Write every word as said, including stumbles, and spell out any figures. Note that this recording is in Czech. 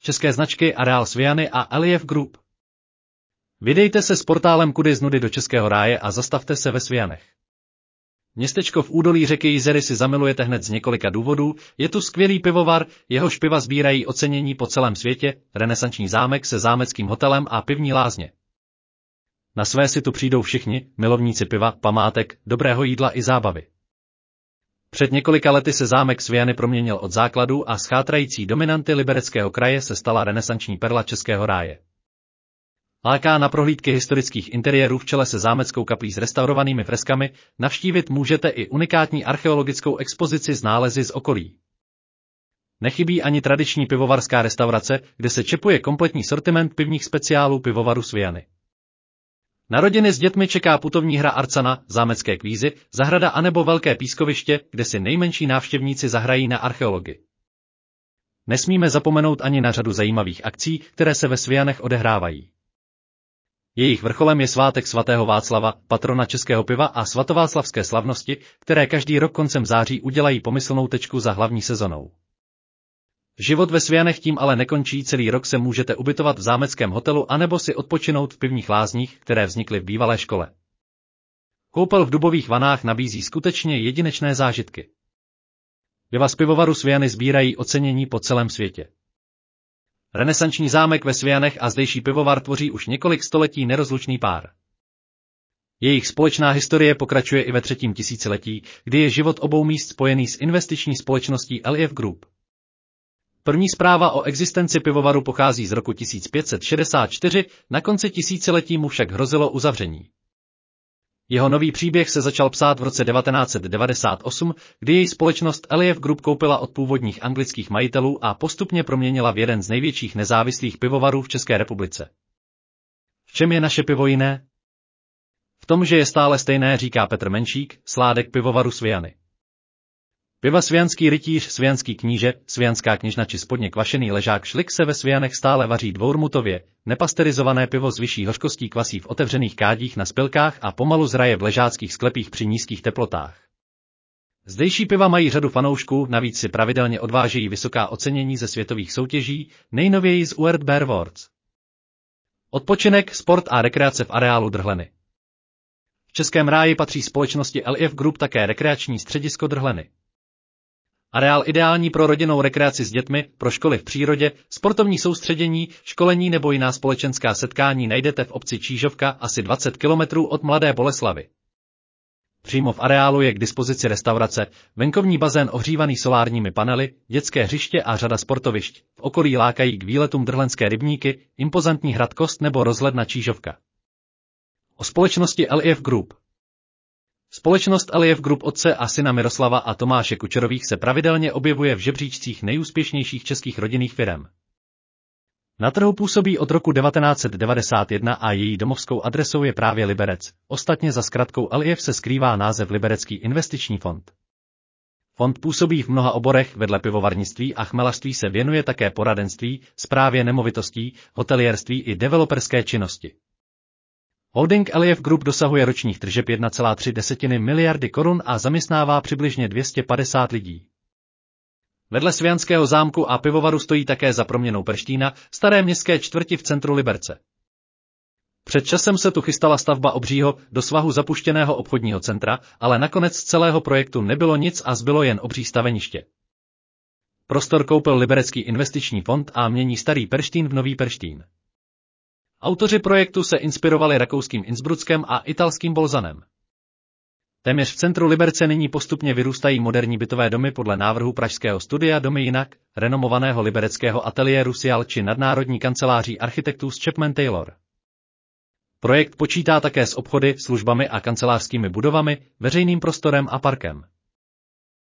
české značky Areál Sviany a L F Group. Vydejte se s portálem Kudy z nudy do českého ráje a zastavte se ve Svianech. Městečko v údolí řeky Jizery si zamilujete hned z několika důvodů, je tu skvělý pivovar, jehož piva sbírají ocenění po celém světě, renesanční zámek se zámeckým hotelem a pivní lázně. Na své si tu přijdou všichni, milovníci piva, památek, dobrého jídla i zábavy. Před několika lety se zámek Sviany proměnil od základu a z chátrající dominanty Libereckého kraje se stala renesanční perla českého ráje. Láká na prohlídky historických interiérů v čele se zámeckou kaplí s restaurovanými freskami, navštívit můžete i unikátní archeologickou expozici z nálezy z okolí. Nechybí ani tradiční pivovarská restaurace, kde se čepuje kompletní sortiment pivních speciálů pivovaru Sviany. Na rodiny s dětmi čeká putovní hra Arcana, zámecké kvízy, zahrada anebo velké pískoviště, kde si nejmenší návštěvníci zahrají na archeologii. Nesmíme zapomenout ani na řadu zajímavých akcí, které se ve Svianech odehrávají. Jejich vrcholem je svátek svatého Václava, patrona českého piva a svatováclavské slavnosti, které každý rok koncem září udělají pomyslnou tečku za hlavní sezonou. Život ve Svianech tím ale nekončí, celý rok se můžete ubytovat v zámeckém hotelu anebo si odpočinout v pivních lázních, které vznikly v bývalé škole. Koupel v dubových vanách nabízí skutečně jedinečné zážitky. Piva z pivovaru Sviany sbírají ocenění po celém světě. Renesanční zámek ve Svianech a zdejší pivovar tvoří už několik století nerozlučný pár. Jejich společná historie pokračuje i ve třetím tisíciletí, kdy je život obou míst spojený s investiční společností L F Group. První zpráva o existenci pivovaru pochází z roku tisíc pět set šedesát čtyři, na konci tisíciletí mu však hrozilo uzavření. Jeho nový příběh se začal psát v roce devatenáct set devadesát osm, kdy jej společnost L F Group koupila od původních anglických majitelů a postupně proměnila v jeden z největších nezávislých pivovarů v České republice. V čem je naše pivo jiné? V tom, že je stále stejné, říká Petr Menšík, sládek pivovaru Sviany. Piva Svianský rytíř, Svianský kníže, Svianská kněžna či spodně kvašený ležák šlik se ve Svianech stále vaří dvourmutově, nepasterizované pivo s vyšší hořkostí kvasí v otevřených kádích na spilkách a pomalu zraje v ležáckých sklepích při nízkých teplotách. Zdejší piva mají řadu fanoušků, navíc si pravidelně odvážejí vysoká ocenění ze světových soutěží, nejnověji z World Beer Awards. Odpočinek, sport a rekreace v areálu Drhleny. V Českém ráji patří společnosti L F Group také rekreační středisko Drhleny. Areál ideální pro rodinnou rekreaci s dětmi, pro školy v přírodě, sportovní soustředění, školení nebo jiná společenská setkání najdete v obci Čížovka asi dvacet kilometrů od Mladé Boleslavi. Přímo v areálu je k dispozici restaurace, venkovní bazén ohřívaný solárními panely, dětské hřiště a řada sportovišť. V okolí lákají k výletům drhlenské rybníky, impozantní hrad Kost nebo rozhledna Čížovka. O společnosti L F Group. Společnost L F Group otce a syna Miroslava a Tomáše Kučerových se pravidelně objevuje v žebříčcích nejúspěšnějších českých rodinných firem. Na trhu působí od roku devatenáct set devadesát jedna a její domovskou adresou je právě Liberec, ostatně za zkratkou L F se skrývá název Liberecký investiční fond. Fond působí v mnoha oborech, vedle pivovarnictví a chmelařství se věnuje také poradenství, správě nemovitostí, hotelierství i developerské činnosti. Holding L F Group dosahuje ročních tržeb jedna celá tři miliardy korun a zaměstnává přibližně dvě stě padesát lidí. Vedle Svianského zámku a pivovaru stojí také za proměnou Perštína, staré městské čtvrti v centru Liberce. Před časem se tu chystala stavba obřího, do svahu zapuštěného obchodního centra, ale nakonec z celého projektu nebylo nic a zbylo jen obří staveniště. Prostor koupil Liberecký investiční fond a mění starý Perštín v nový Perštín. Autoři projektu se inspirovali rakouským Innsbruckem a italským Bolzanem. Téměř v centru Liberce nyní postupně vyrůstají moderní bytové domy podle návrhu pražského studia Domy jinak, renomovaného libereckého ateliéru Sial či nadnárodní kanceláří architektů z Chapman Taylor. Projekt počítá také s obchody, službami a kancelářskými budovami, veřejným prostorem a parkem.